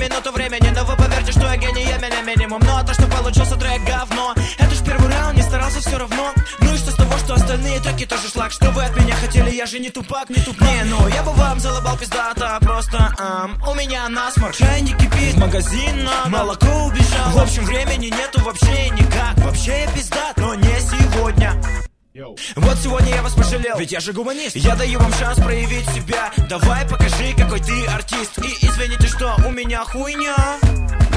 минуту времени, но вы поверьте, что я гений, я меня минимум. Ну а то, что получился трек говно, это ж первый раунд, не старался все равно. Ну и что с того, что остальные треки тоже шлак? Что вы от меня хотели, я же не тупак, не тупак. Не, ну я бы вам залыбал пиздато, просто у меня насморк. Чай не кипит, в магазин надо, молоко убежал. В общем, времени нету вообще никак. Вообще я пиздат, но не сегодня. Вот сегодня я вас пожалел, ведь я же гуманист. Я даю вам шанс проявить себя. Давай покажи, какой ты артист. И извините, что у меня хуйня.